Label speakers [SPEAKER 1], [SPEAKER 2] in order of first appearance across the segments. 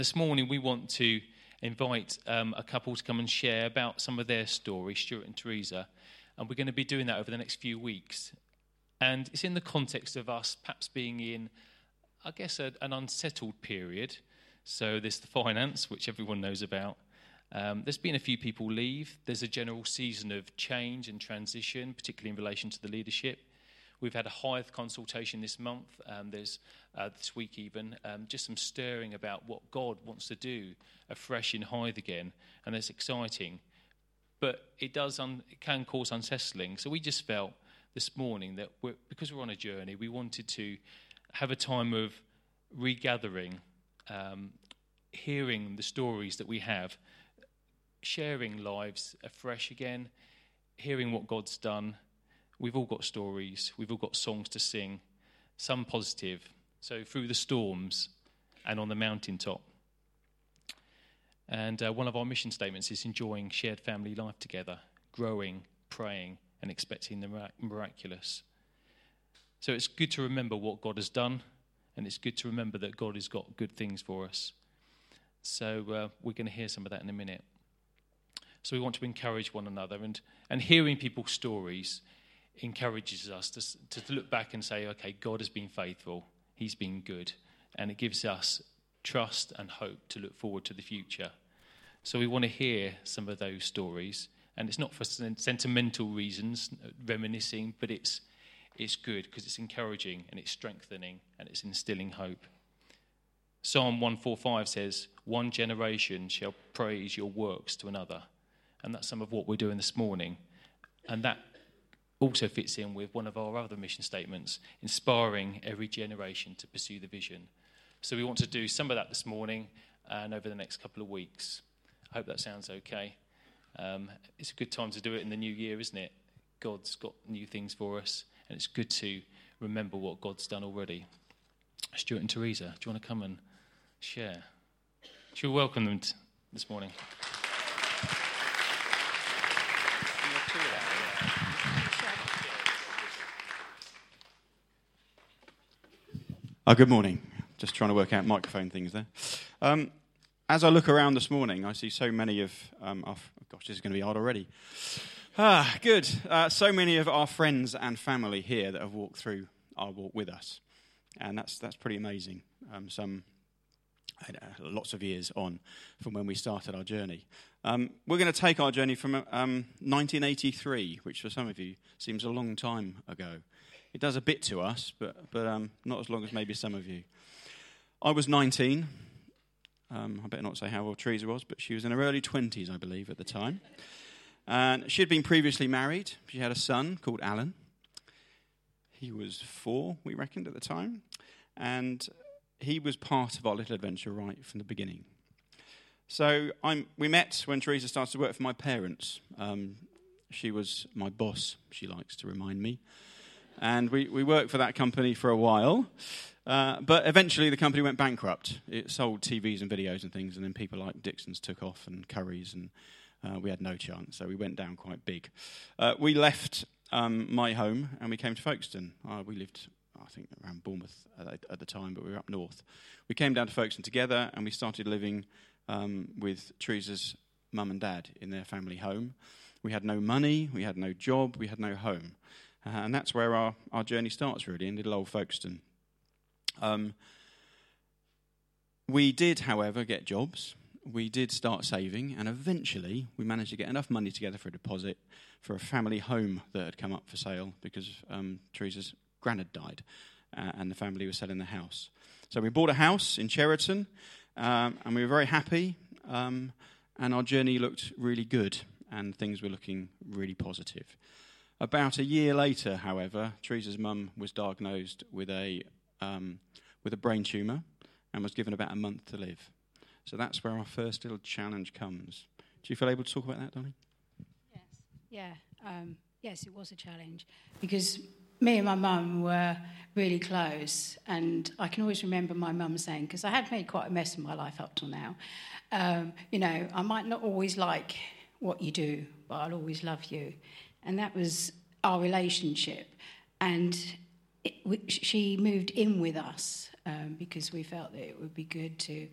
[SPEAKER 1] This morning we want to invite a couple to come and share about some of their story, Stuart and Teresa, and we're going to be doing that over the next few weeks. And it's in the context of us perhaps being in, I guess, an unsettled period. So there's the finance, which everyone knows about. There's been a few people leave. There's a general season of change and transition, particularly in relation to the leadership. We've had a Hythe consultation this month. There's this week even just some stirring about what God wants to do afresh in Hythe again, and it's exciting. But it can cause unsettling. So we just felt this morning that because we're on a journey, we wanted to have a time of regathering, hearing the stories that we have, sharing lives afresh again, hearing what God's done. We've all got stories. We've all got songs to sing, some positive. So through the storms and on the mountaintop. And one of our mission statements is enjoying shared family life together, growing, praying, and expecting the miraculous. So it's good to remember what God has done, and it's good to remember that God has got good things for us. So we're going to hear some of that in a minute. So we want to encourage one another, and hearing people's stories encourages us to look back and say, okay, God has been faithful, he's been good, and it gives us trust and hope to look forward to the future. So we want to hear some of those stories, and it's not for sentimental reasons, reminiscing, but it's good because it's encouraging and it's strengthening and it's instilling hope. Psalm 145 says, "One generation shall praise your works to another," and that's some of what we're doing this morning, and that also fits in with one of our other mission statements, inspiring every generation to pursue the vision. So we want to do some of that this morning and over the next couple of weeks. I hope that sounds okay. It's a good time to do it in the new year, isn't it? God's got new things for us, and it's good to remember what God's done already. Stuart and Teresa, do you want to come and share? Should we welcome them this morning?
[SPEAKER 2] Good morning. Just trying to work out microphone things there. As I look around this morning, I see so many of gosh, this is going to be hard already. Good. So many of our friends and family here that have walked through our walk with us, and that's pretty amazing. Lots of years on from when we started our journey. We're going to take our journey from 1983, which for some of you seems a long time ago. It does a bit to us, but not as long as maybe some of you. I was 19. I better not say how old Teresa was, but she was in her early 20s, I believe, at the time. And she had been previously married. She had a son called Alan. He was 4, we reckoned, at the time. And he was part of our little adventure right from the beginning. So we met when Teresa started to work for my parents. She was my boss, she likes to remind me. And we worked for that company for a while. But eventually the company went bankrupt. It sold TVs and videos and things, and then people like Dixon's took off and Curry's, and we had no chance. So we went down quite big. We left my home and we came to Folkestone. We lived, I think, around Bournemouth at the time, but we were up north. We came down to Folkestone together and we started living with Teresa's mum and dad in their family home. We had no money, we had no job, we had no home. And that's where our journey starts, really, in little old Folkestone. We did, however, get jobs. We did start saving, and eventually we managed to get enough money together for a deposit for a family home that had come up for sale because Teresa's gran had died, and the family was selling the house. So we bought a house in Cheriton, and we were very happy, and our journey looked really good, and things were looking really positive. About a year later, however, Teresa's mum was diagnosed with a brain tumour and was given about a month to live. So that's where our first little challenge comes. Do you feel able to talk about that, Donnie?
[SPEAKER 3] Yes. Yes, it was a challenge because me and my mum were really close, and I can always remember my mum saying, because I had made quite a mess of my life up till now, I might not always like what you do, but I'll always love you. And that was our relationship. And she moved in with us because we felt that it would be good to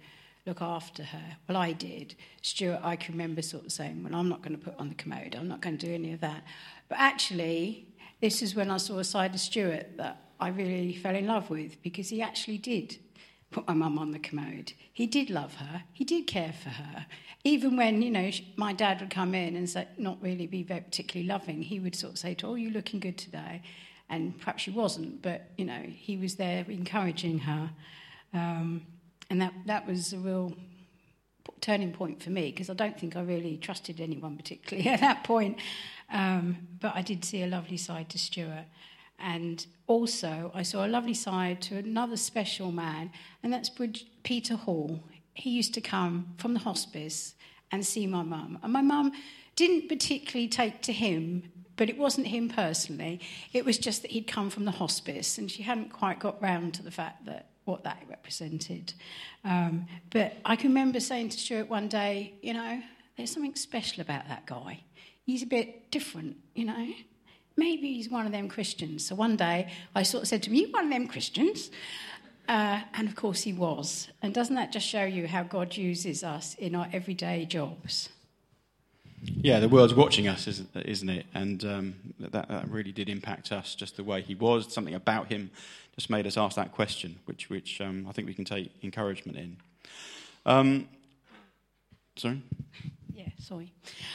[SPEAKER 3] look after her. Well, I did. Stuart, I can remember sort of saying, well, I'm not going to put on the commode. I'm not going to do any of that. But actually, this is when I saw a side of Stuart that I really fell in love with, because he actually did put my mum on the commode. He did love her. He did care for her. Even when, my dad would come in and say, not really be very particularly loving, he would sort of say to her, oh, you're looking good today. And perhaps she wasn't, but, he was there encouraging her. And that was a real turning point for me, because I don't think I really trusted anyone particularly at that point. But I did see a lovely side to Stuart. And also, I saw a lovely side to another special man, and that's Peter Hall. He used to come from the hospice and see my mum. And my mum didn't particularly take to him, but it wasn't him personally. It was just that he'd come from the hospice, and she hadn't quite got round to the fact that what that represented. But I can remember saying to Stuart one day, there's something special about that guy. He's a bit different, Maybe he's one of them Christians. So one day I sort of said to him, you one of them Christians? And of course he was. And doesn't that just show you how God uses us in our everyday jobs?
[SPEAKER 2] Yeah, the world's watching us, isn't it? And that really did impact us, just the way he was. Something about him just made us ask that question, which I think we can take encouragement in. Sorry?
[SPEAKER 3] Yeah, sorry.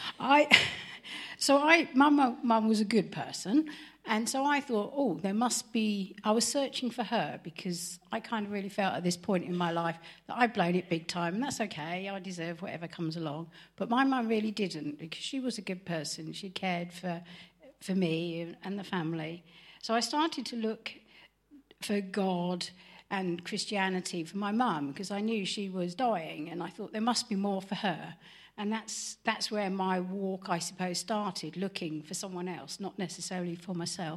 [SPEAKER 3] My mum was a good person, and so I thought, there must be... I was searching for her, because I kind of really felt at this point in my life that I'd blown it big time, and that's okay, I deserve whatever comes along. But my mum really didn't, because she was a good person. She cared for me and the family. So I started to look for God and Christianity for my mum, because I knew she was dying, and I thought there must be more for her. And that's where my walk, I suppose, started, looking for someone else, not necessarily for myself.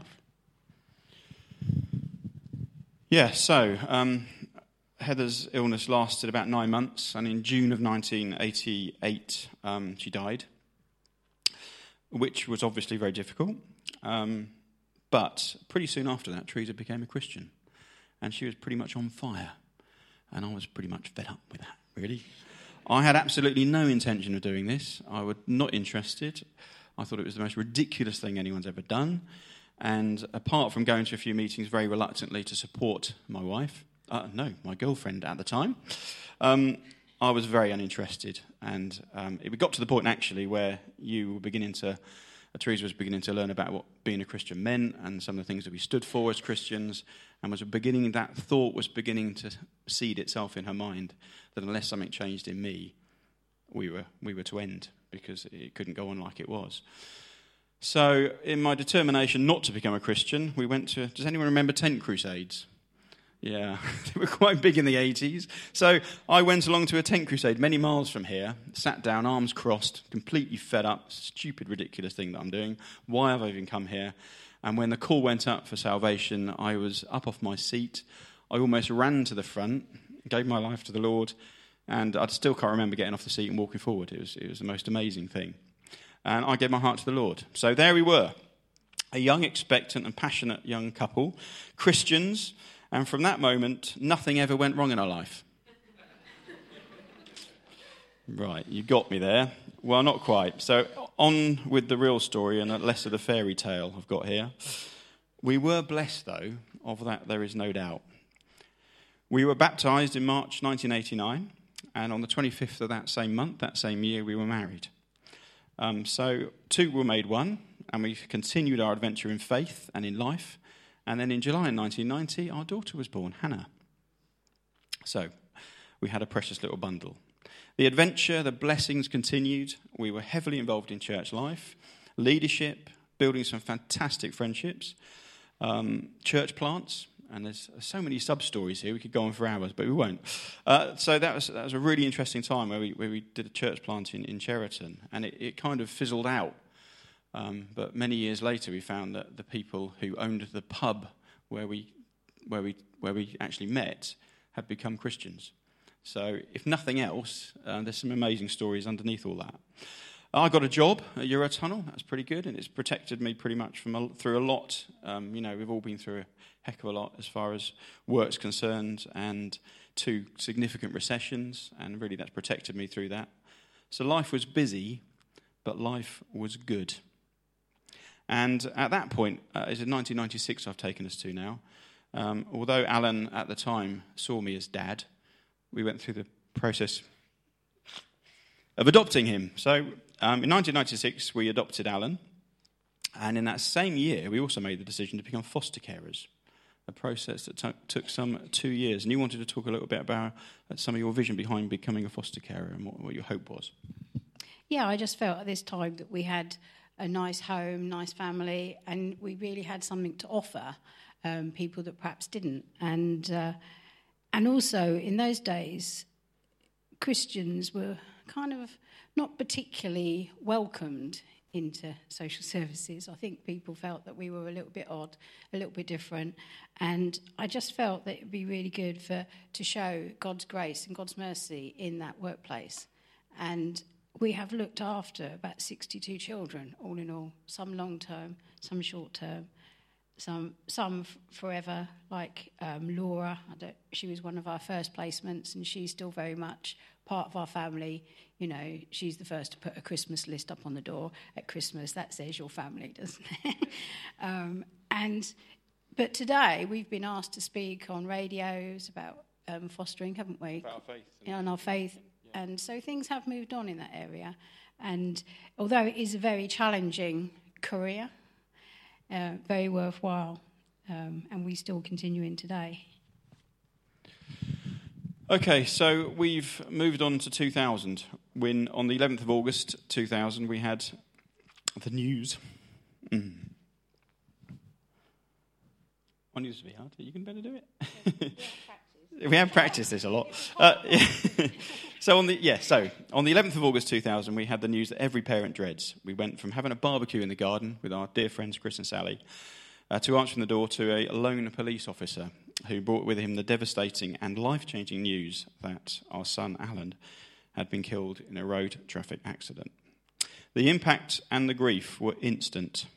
[SPEAKER 2] Yeah, so Heather's illness lasted about 9 months, and in June of 1988, she died, which was obviously very difficult. But pretty soon after that, Teresa became a Christian, and she was pretty much on fire, and I was pretty much fed up with that, really. I had absolutely no intention of doing this. I was not interested. I thought it was the most ridiculous thing anyone's ever done. And apart from going to a few meetings very reluctantly to support my wife, my girlfriend at the time, I was very uninterested. And it got to the point, actually, where Teresa was beginning to learn about what being a Christian meant and some of the things that we stood for as Christians, and that thought was beginning to seed itself in her mind that unless something changed in me, we were to end, because it couldn't go on like it was. So in my determination not to become a Christian, we went to... Does anyone remember tent crusades? Yeah, they were quite big in the 80s. So I went along to a tent crusade many miles from here, sat down, arms crossed, completely fed up, stupid, ridiculous thing that I'm doing. Why have I even come here? And when the call went up for salvation, I was up off my seat. I almost ran to the front, gave my life to the Lord, and I still can't remember getting off the seat and walking forward. It was the most amazing thing. And I gave my heart to the Lord. So there we were, a young, expectant and passionate young couple, Christians. And from that moment, nothing ever went wrong in our life. Right, you got me there. Well, not quite. So on with the real story and less of the fairy tale I've got here. We were blessed, though, of that there is no doubt. We were baptised in March 1989, and on the 25th of that same month, that same year, we were married. So two were made one, and we continued our adventure in faith and in life. And then in July 1990, our daughter was born, Hannah. So we had a precious little bundle. The adventure, the blessings continued. We were heavily involved in church life, leadership, building some fantastic friendships, church plants, and there's so many sub-stories here. We could go on for hours, but we won't. So that was a really interesting time where we did a church plant in Cheriton, and it kind of fizzled out. But many years later, we found that the people who owned the pub where we actually met had become Christians. So, if nothing else, there's some amazing stories underneath all that. I got a job at Eurotunnel. That's pretty good, and it's protected me pretty much through a lot. We've all been through a heck of a lot as far as work's concerned, and 2 significant recessions, and really that's protected me through that. So life was busy, but life was good. And at that point, it's in 1996 I've taken us to now. Although Alan at the time saw me as dad, we went through the process of adopting him. So in 1996 we adopted Alan, and in that same year we also made the decision to become foster carers, a process that took some 2 years. And you wanted to talk a little bit about some of your vision behind becoming a foster carer and what your hope was.
[SPEAKER 3] Yeah, I just felt at this time that we had a nice home, nice family, and we really had something to offer people that perhaps didn't. And also in those days, Christians were kind of not particularly welcomed into social services. I think people felt that we were a little bit odd, a little bit different, and I just felt that it would be really good to show God's grace and God's mercy in that workplace. And we have looked after about 62 children, all in all, some long-term, some short-term, some forever, like Laura. She was one of our first placements, and she's still very much part of our family. You know, she's the first to put a Christmas list up on the door at Christmas. That says your family, doesn't it? But today we've been asked to speak on radios about fostering, haven't we?
[SPEAKER 2] About our faith.
[SPEAKER 3] On our faith. Yeah. And so things have moved on in that area. And although it is a very challenging career, very worthwhile, and we still continuing today.
[SPEAKER 2] Okay, so we've moved on to 2000, when on the 11th of August 2000 we had the news. On news to be hard. You can better do it. We have practiced this a lot. So on the 11th of August 2000, we had the news that every parent dreads. We went from having a barbecue in the garden with our dear friends Chris and Sally to answering the door to a lone police officer who brought with him the devastating and life-changing news that our son Alan had been killed in a road traffic accident. The impact and the grief were instant,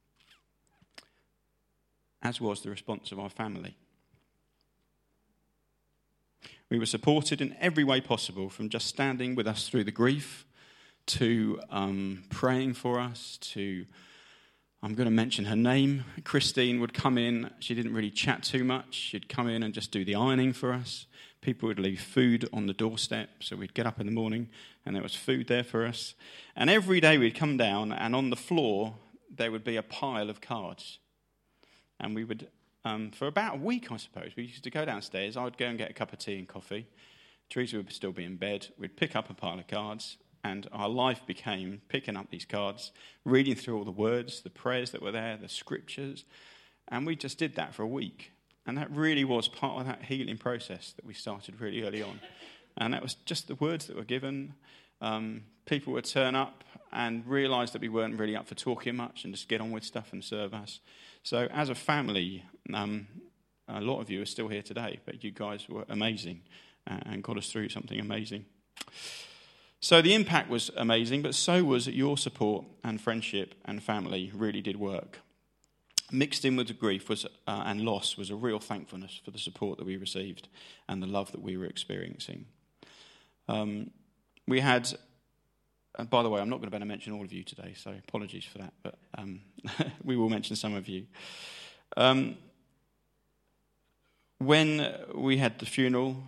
[SPEAKER 2] as was the response of our family. We were supported in every way possible, from just standing with us through the grief to praying for us to, I'm going to mention her name, Christine would come in. She didn't really chat too much. She'd come in and just do the ironing for us. People would leave food on the doorstep, so we'd get up in the morning and there was food there for us. And every day we'd come down and on the floor there would be a pile of cards. And we would... for about a week, I suppose, we used to go downstairs. I would go and get a cup of tea and coffee. Teresa would still be in bed. We'd pick up a pile of cards, and our life became picking up these cards, reading through all the words, the prayers that were there, the scriptures, and we just did that for a week. And that really was part of that healing process that we started really early on. And that was just the words that were given. People would turn up and realise that we weren't really up for talking much and just get on with stuff and serve us. So as a family, a lot of you are still here today, but you guys were amazing and got us through something amazing. So the impact was amazing, but so was your support and friendship and family really did work. Mixed in with the grief and loss was a real thankfulness for the support that we received and the love that we were experiencing. We had... And by the way, I'm not going to be able to mention all of you today, so apologies for that, but we will mention some of you. When we had the funeral,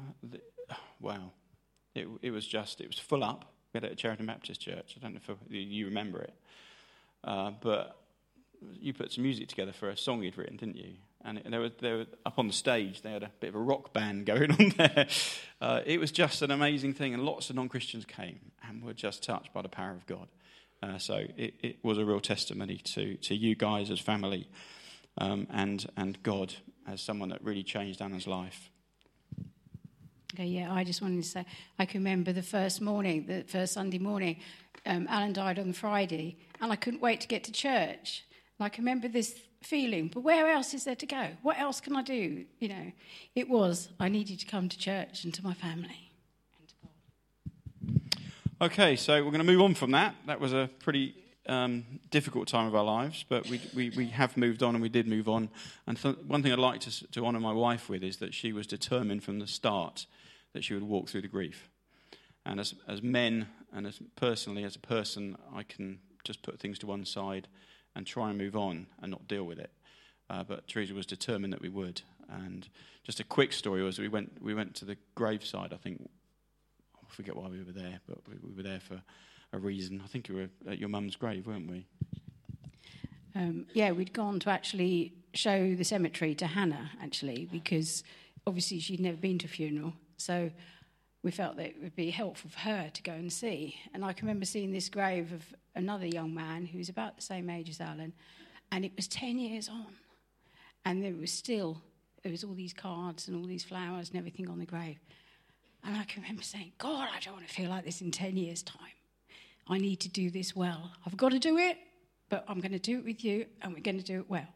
[SPEAKER 2] it was full up. We had it at Cheriton Baptist Church. I don't know if you remember it, but you put some music together for a song you'd written, didn't you? And they were up on the stage. They had a bit of a rock band going on there. It was just an amazing thing, and lots of non-Christians came and were just touched by the power of God. So it was a real testimony to you guys as family, and God as someone that really changed Anna's life.
[SPEAKER 3] Okay, yeah, I just wanted to say, I can remember the first Sunday morning, Alan died on the Friday, and I couldn't wait to get to church. And I can remember this feeling, but where else is there to go? What else can I do? You know, I needed to come to church and to my family and to God.
[SPEAKER 2] Okay, so we're going to move on from that. That was a pretty difficult time of our lives, but we have moved on, and we did move on. And one thing I'd like to honour my wife with is that she was determined from the start that she would walk through the grief. And as men, and as personally as a person, I can just put things to one side and try and move on and not deal with it. But Teresa was determined that we would. And just a quick story was we went to the graveside. I think I forget why we were there, but we were there for a reason. I think you were at your mum's grave, weren't we?
[SPEAKER 3] Yeah, we'd gone to actually show the cemetery to Hannah, actually, because obviously she'd never been to a funeral. So we felt that it would be helpful for her to go and see. And I can remember seeing this grave of another young man who was about the same age as Alan, and it was 10 years on. And there was all these cards and all these flowers and everything on the grave. And I can remember saying, God, I don't want to feel like this in 10 years' time. I need to do this well. I've got to do it, but I'm going to do it with you, and we're going to do it well.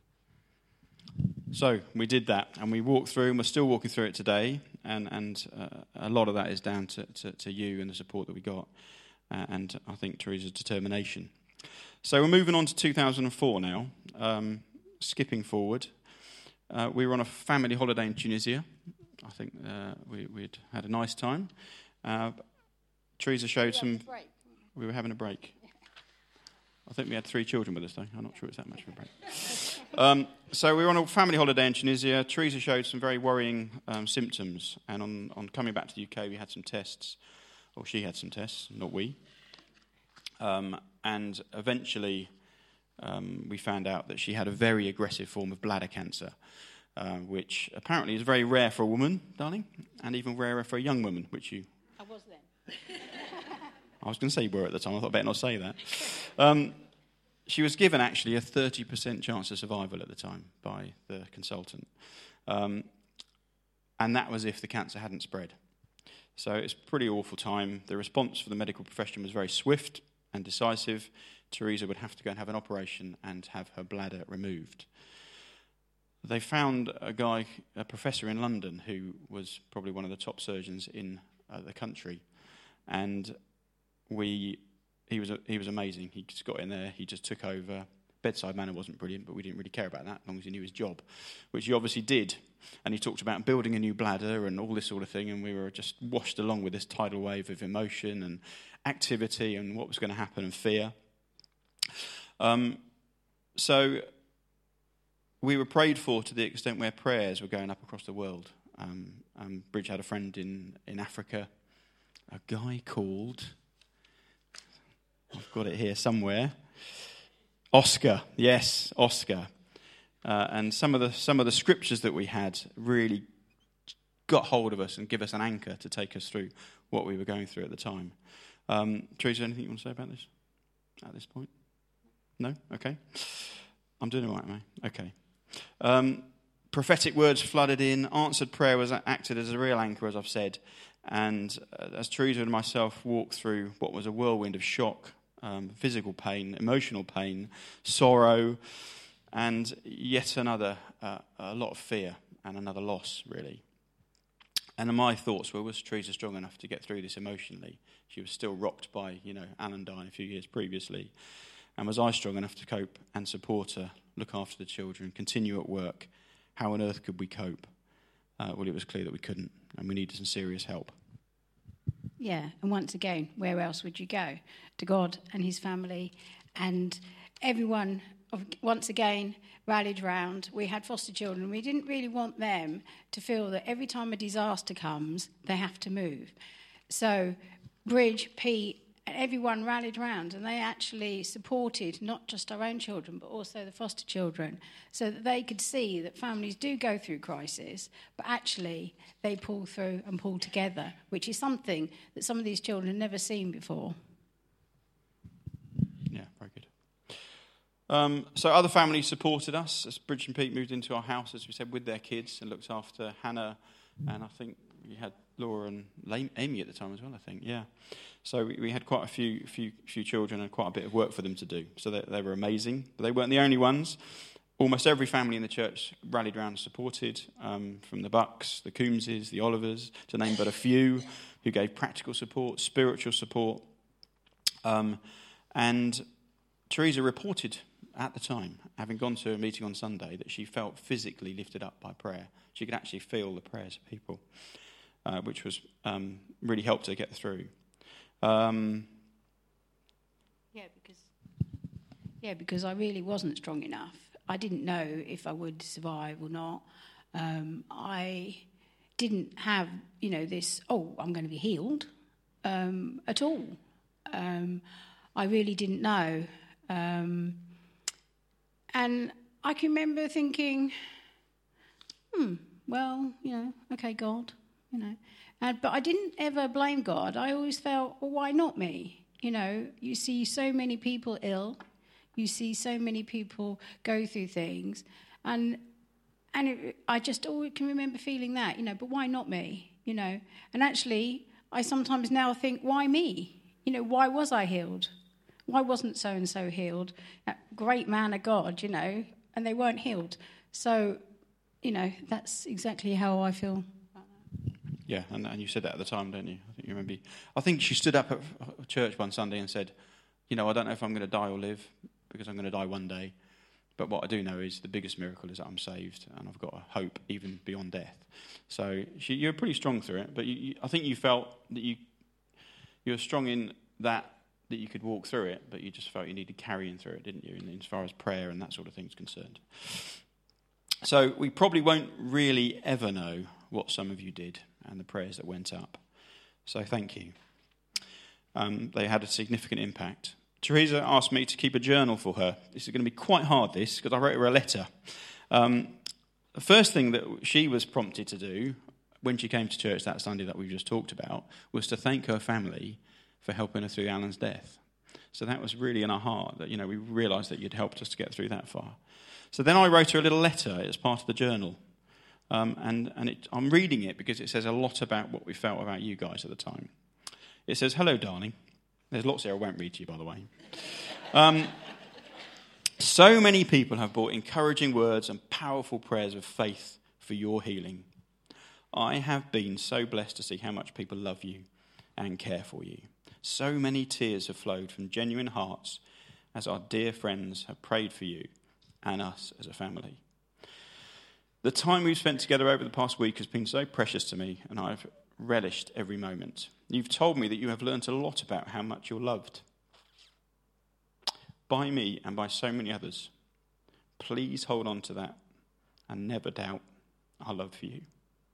[SPEAKER 2] So we did that, and we walked through, and we're still walking through it today, and a lot of that is down to you and the support that we got, and I think Teresa's determination. So we're moving on to 2004 now, skipping forward. We were on a family holiday in Tunisia. I think we'd had a nice time. Teresa showed some... We were having a break. I think we had 3 children with us, though. I'm not sure it's that much of a break. So we were on a family holiday in Tunisia. Teresa showed some very worrying symptoms. And on coming back to the UK, we had some tests. Or she had some tests, not we. And eventually, we found out that she had a very aggressive form of bladder cancer, which apparently is very rare for a woman, darling, and even rarer for a young woman, which you...
[SPEAKER 3] I was then.
[SPEAKER 2] I was going to say you were at the time. I thought I better not say that. She was given, actually, a 30% chance of survival at the time by the consultant. And that was if the cancer hadn't spread. So it's a pretty awful time. The response for the medical profession was very swift and decisive. Teresa would have to go and have an operation and have her bladder removed. They found a professor in London who was probably one of the top surgeons in the country. And he was amazing. He just got in there, he just took over. Bedside manner wasn't brilliant, but we didn't really care about that as long as he knew his job, which he obviously did. And he talked about building a new bladder and all this sort of thing, and we were just washed along with this tidal wave of emotion and activity and what was going to happen and fear. So we were prayed for to the extent where prayers were going up across the world. Bridge had a friend in Africa, a guy called... I've got it here somewhere. Oscar, yes, Oscar. And some of the scriptures that we had really got hold of us and give us an anchor to take us through what we were going through at the time. Teresa, anything you want to say about this at this point? No? Okay. I'm doing all right, mate. Okay. Prophetic words flooded in. Answered prayer was acted as a real anchor, as I've said. And as Teresa and myself walked through what was a whirlwind of shock, physical pain, emotional pain, sorrow, and yet another, a lot of fear and another loss, really. And my thoughts were, was Teresa strong enough to get through this emotionally? She was still rocked by, Alan dying a few years previously. And was I strong enough to cope and support her, look after the children, continue at work? How on earth could we cope? Well, it was clear that we couldn't, and we needed some serious help.
[SPEAKER 3] Yeah, and once again, where else would you go? To God and his family, and everyone, once again, rallied round. We had foster children. We didn't really want them to feel that every time a disaster comes, they have to move. So Bridge, Pete, and everyone rallied round, and they actually supported not just our own children, but also the foster children, so that they could see that families do go through crisis, but actually they pull through and pull together, which is something that some of these children have never seen before.
[SPEAKER 2] Yeah, very good. So other families supported us as Bridge and Pete moved into our house, as we said, with their kids and looked after Hannah, and I think we had Laura and Amy at the time as well, I think, yeah. So we had quite a few children and quite a bit of work for them to do. So they were amazing, but they weren't the only ones. Almost every family in the church rallied around and supported, from the Bucks, the Coombses, the Olivers, to name but a few, who gave practical support, spiritual support. And Teresa reported at the time, having gone to a meeting on Sunday, that she felt physically lifted up by prayer. She could actually feel the prayers of people, which was really helped her get through.
[SPEAKER 3] Because I really wasn't strong enough. I didn't know if I would survive or not. I didn't have, this, I'm going to be healed at all. I really didn't know. And I can remember thinking, okay, God, but I didn't ever blame God. I always felt, well, why not me? You see so many people ill. You see so many people go through things. And I just always can remember feeling that, but why not me? And actually, I sometimes now think, why me? Why was I healed? Why wasn't so-and-so healed? That great man of God, and they weren't healed. So, that's exactly how I feel.
[SPEAKER 2] Yeah, and you said that at the time, don't you? I think you remember. I think she stood up at church one Sunday and said, I don't know if I'm going to die or live, because I'm going to die one day. But what I do know is the biggest miracle is that I'm saved, and I've got a hope even beyond death. So you were pretty strong through it, but I think you felt that you were strong in that you could walk through it, but you just felt you needed carrying through it, didn't you, as far as prayer and that sort of thing is concerned. So we probably won't really ever know what some of you did and the prayers that went up. So thank you. They had a significant impact. Teresa asked me to keep a journal for her. This is going to be quite hard, because I wrote her a letter. The first thing that she was prompted to do when she came to church that Sunday that we've just talked about was to thank her family for helping her through Alan's death. So that was really in our heart that, we realised that you'd helped us to get through that far. So then I wrote her a little letter as part of the journal. I'm reading it because it says a lot about what we felt about you guys at the time. It says, "Hello, darling." There's lots here I won't read to you, by the way. So many people have brought encouraging words and powerful prayers of faith for your healing. I have been so blessed to see how much people love you and care for you. So many tears have flowed from genuine hearts as our dear friends have prayed for you and us as a family. The time we've spent together over the past week has been so precious to me, and I've relished every moment. You've told me that you have learnt a lot about how much you're loved by me and by so many others. Please hold on to that and never doubt our love for you.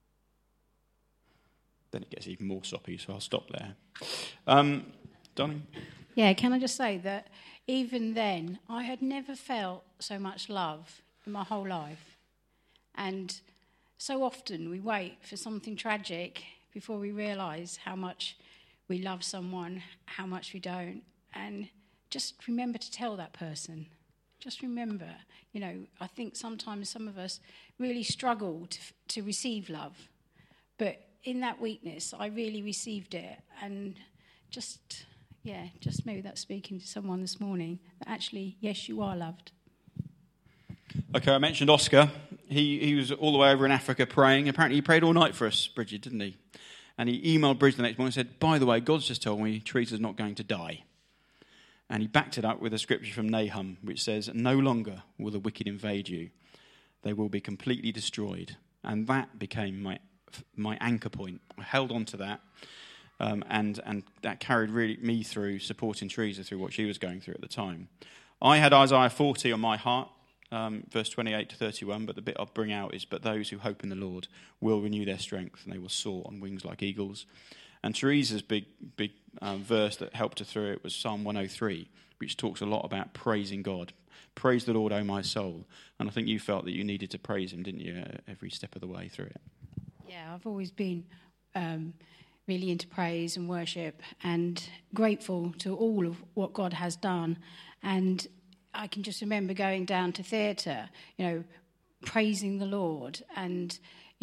[SPEAKER 2] Then it gets even more soppy, so I'll stop there. Darling?
[SPEAKER 3] Yeah, can I just say that even then, I had never felt so much love in my whole life. And so often we wait for something tragic before we realise how much we love someone, how much we don't. And just remember to tell that person. Just remember. I think sometimes some of us really struggle to receive love. But in that weakness, I really received it. And just maybe that's speaking to someone this morning, that actually, yes, you are loved.
[SPEAKER 2] Okay, I mentioned Oscar. He was all the way over in Africa praying. Apparently he prayed all night for us, Bridget, didn't he? And he emailed Bridget the next morning and said, "By the way, God's just told me Teresa's not going to die." And he backed it up with a scripture from Nahum, which says, "No longer will the wicked invade you. They will be completely destroyed." And that became my anchor point. I held on to that, and that carried really me through supporting Teresa through what she was going through at the time. I had Isaiah 40 on my heart, verse 28 to 31, but the bit I'll bring out is, "But those who hope in the Lord will renew their strength, and they will soar on wings like eagles." And Teresa's big verse that helped her through it was Psalm 103, which talks a lot about praising God. Praise the Lord, O my soul. And I think you felt that you needed to praise him, didn't you, every step of the way through it?
[SPEAKER 3] Yeah, I've always been really into praise and worship and grateful to all of what God has done. And I can just remember going down to theatre, praising the Lord and,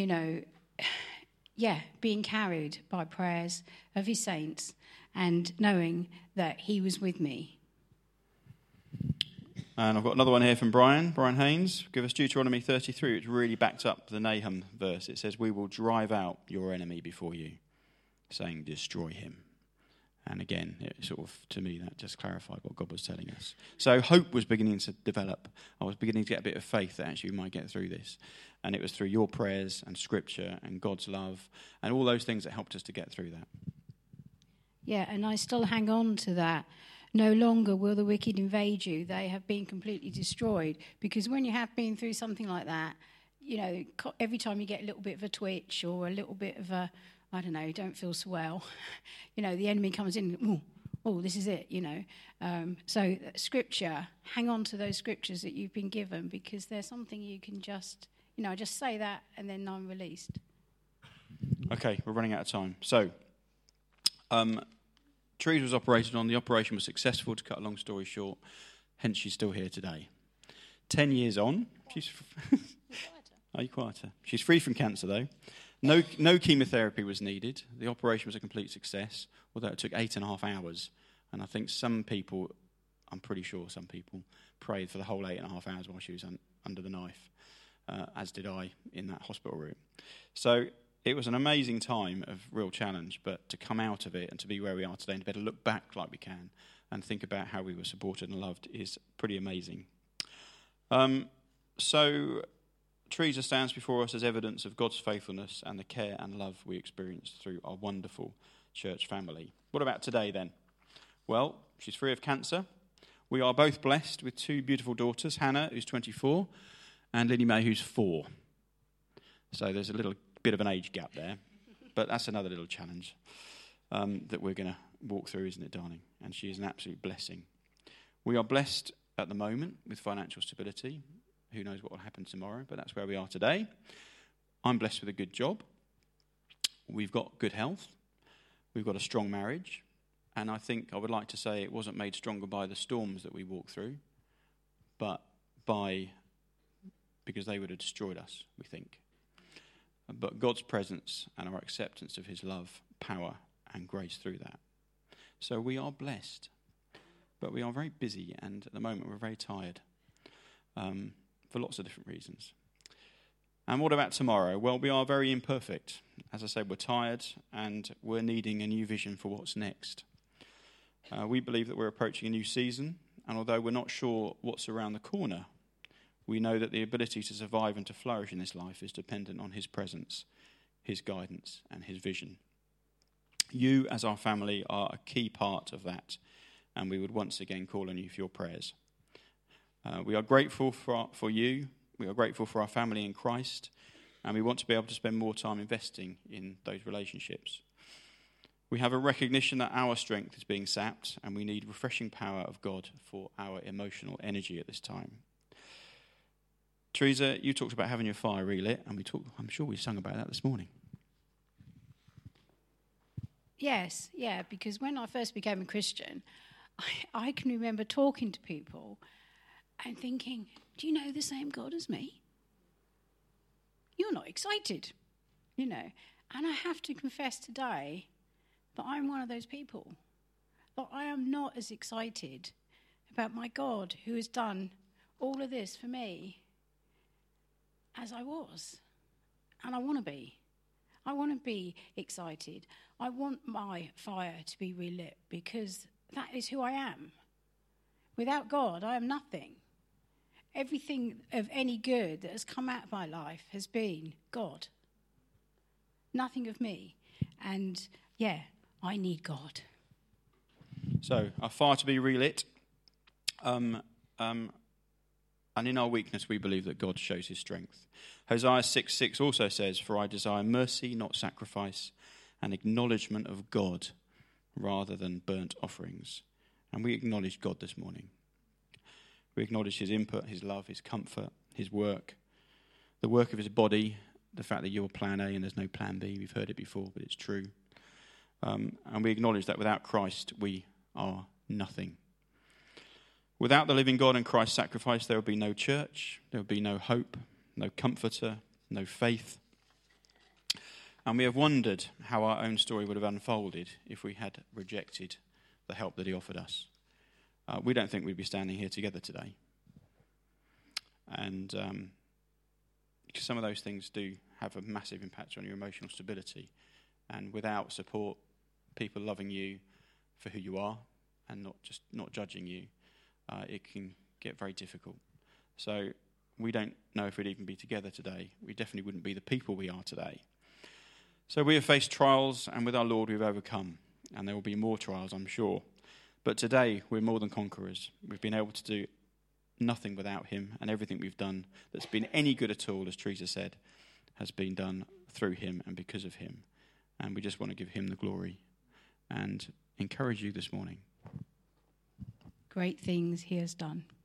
[SPEAKER 3] being carried by prayers of his saints and knowing that he was with me.
[SPEAKER 2] And I've got another one here from Brian Haynes. Give us Deuteronomy 33, which really backed up the Nahum verse. It says, "We will drive out your enemy before you," saying, destroy him. And again, it sort of, to me, that just clarified what God was telling us. So hope was beginning to develop. I was beginning to get a bit of faith that actually we might get through this. And it was through your prayers and scripture and God's love and all those things that helped us to get through that.
[SPEAKER 3] Yeah, and I still hang on to that. No longer will the wicked invade you. They have been completely destroyed. Because when you have been through something like that, you know, every time you get a little bit of a twitch or a little bit of a, I don't know, don't feel so well, you know, the enemy comes in, oh, this is it, you know. So scripture, hang on to those scriptures that you've been given, because there's something you can just, you know, just say that and then I'm released.
[SPEAKER 2] Okay, we're running out of time. So, Trees was operated on. The operation was successful, to cut a long story short. Hence, she's still here today. 10 years on. She's Are you quieter? She's free from cancer, though. No chemotherapy was needed. The operation was a complete success, although it took 8.5 hours. And I think some people, I'm pretty sure some people, prayed for the whole 8.5 hours while she was under the knife, as did I in that hospital room. So it was an amazing time of real challenge, but to come out of it and to be where we are today and to be able to look back like we can and think about how we were supported and loved is pretty amazing. So Teresa stands before us as evidence of God's faithfulness and the care and love we experienced through our wonderful church family. What about today then? Well, she's free of cancer. We are both blessed with 2 beautiful daughters, Hannah, who's 24, and Lily May, who's 4. So there's a little bit of an age gap there, but that's another little challenge that we're going to walk through, isn't it, darling? And she is an absolute blessing. We are blessed at the moment with financial stability. Who knows what will happen tomorrow, but that's where we are today. I'm blessed with a good job. We've got good health. We've got a strong marriage. And I think I would like to say it wasn't made stronger by the storms that we walked through, but because they would have destroyed us, we think. But God's presence and our acceptance of his love, power, and grace through that. So we are blessed, but we are very busy, and at the moment we're very tired for lots of different reasons. And what about tomorrow? Well, we are very imperfect. As I said, we're tired, and we're needing a new vision for what's next. We believe that we're approaching a new season, and although we're not sure what's around the corner, we know that the ability to survive and to flourish in this life is dependent on his presence, his guidance, and his vision. You, as our family, are a key part of that, and we would once again call on you for your prayers. We are grateful for you. We are grateful for our family in Christ, and we want to be able to spend more time investing in those relationships. We have a recognition that our strength is being sapped, and we need refreshing power of God for our emotional energy at this time. Teresa, you talked about having your fire relit, and I'm sure we sung about that this morning.
[SPEAKER 3] Yes, yeah, because when I first became a Christian, I can remember talking to people and thinking, do you know the same God as me? You're not excited, you know. And I have to confess today that I'm one of those people. That I am not as excited about my God who has done all of this for me as I was. And I want to be. I want to be excited. I want my fire to be relit because that is who I am. Without God, I am nothing. Everything of any good that has come out of my life has been God. Nothing of me. And, yeah, I need God.
[SPEAKER 2] So, our fire to be relit. And in our weakness, we believe that God shows his strength. Hosea 6:6 also says, "For I desire mercy, not sacrifice, and acknowledgement of God rather than burnt offerings." And we acknowledge God this morning. We acknowledge his input, his love, his comfort, his work, the work of his body, the fact that you're plan A and there's no plan B. We've heard it before, but it's true. And we acknowledge that without Christ, we are nothing. Without the living God and Christ's sacrifice, there would be no church, there would be no hope, no comforter, no faith. And we have wondered how our own story would have unfolded if we had rejected the help that he offered us. We don't think we'd be standing here together today. And because some of those things do have a massive impact on your emotional stability. And without support, people loving you for who you are and not judging you, it can get very difficult. So we don't know if we'd even be together today. We definitely wouldn't be the people we are today. So we have faced trials, and with our Lord we've overcome. And there will be more trials, I'm sure. But today we're more than conquerors. We've been able to do nothing without him, and everything we've done that's been any good at all, as Teresa said, has been done through him and because of him. And we just want to give him the glory and encourage you this morning.
[SPEAKER 3] Great things he has done.